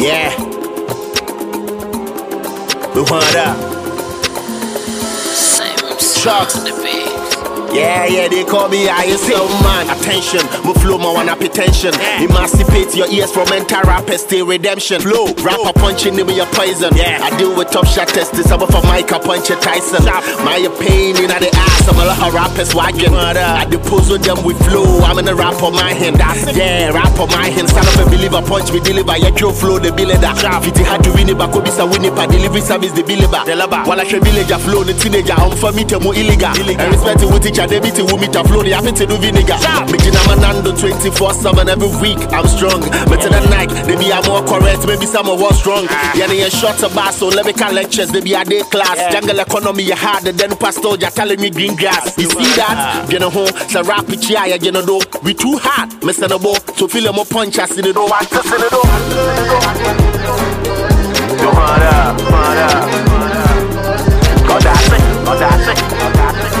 Yeah. We want up. Sharks. Yeah, they call me ISO man. Attention, my flow, my one hypertension. Emancipate your ears from mental rappers, stay redemption. Flow, rapper punching me your poison. I deal with top shot testers, I'm for Mike, I punch a Tyson. My pain in the ass, I'm a lot of rappers wagging. I depose on them with flow, I'm in a rap on my hand. Yeah, rap on my hand, son of a believer, punch me, deliver, your true flow, the builder. Fiti had to win it, but Kobe sa win it, delivery service, the believer. While I should villager flow, the teenager, I'm for me to more illegal. And respect it with each other. They beat it with me to flow, they happen to do vinegar. Making a manando 24/7 every week. I'm strong. But to the night, they be a more correct, maybe some of us strong. Yeah, they a shorter bar, so let me call lectures, they be a day class. Jungle economy, you harder than pastor, you're telling me green grass. You see that? You know, so rap it, yeah, you know, we too hard, Mr. Nobo, so feel more punch us in the door. God, that's it, God, that's it, God, that's it.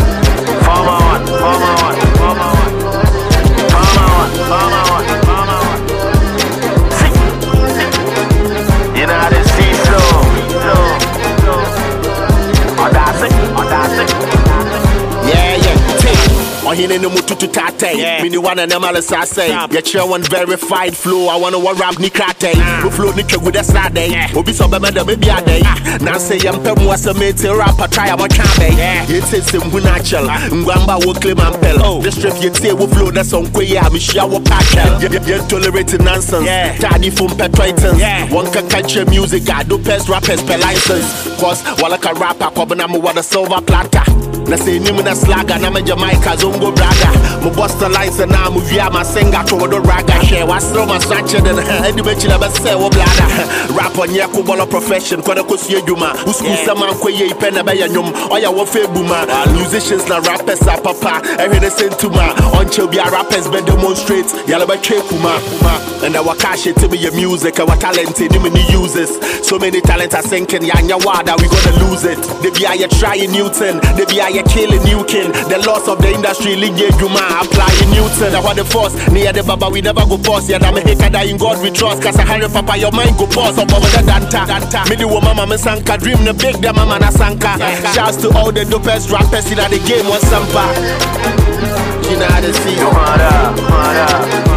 Hine no mututu tate. Mini one and them say. Get your one verified flow. I wanna rap ni krate. We flow ni chug with a Saturday. Obi so be meda baby a day. Now say yam pem was a mate rapper try about chambe. It says him who natural. Ngwamba wo claim and pel. The strip you say we flow that's on kwe ya me share wo pack. You tolerate nonsense. Daddy from Petroitons. One can catch your music. I do best rappers per license. Cause while I rapper come na me with a silver platter. Na say ni me na slagger na me Jamaica zongo brother. Mo bust the lines and now move ya my singer to the raga share. What's throw my sanction and any bitch never say wo blada. Rap on ya kubolo profession kwada kosie juma. Usku sama kwe ye pen be ya nyum. Oya wo fe buma. Musicians na rappers are papa. Every the same to ma. Until be rappers be demonstrate. Yalla be che kuma. And I wakash it to be your music and what talented you many uses. So many talents are sinking. Ya nya wada we gonna lose it. They be a trying Newton. They be a killing new king. The loss of the industry, Ligue Juma, applying Newton. I want the force, near the Baba, we never go pause. Yeah, I'm a hater that in God we trust. Cause I hurry papa, your mind go pause. Up over the danta. Me do mama, me sanka. Dream the big, the mama na sanka. Shouts to all the dopest rappers in the game, one sampa. You know how to see.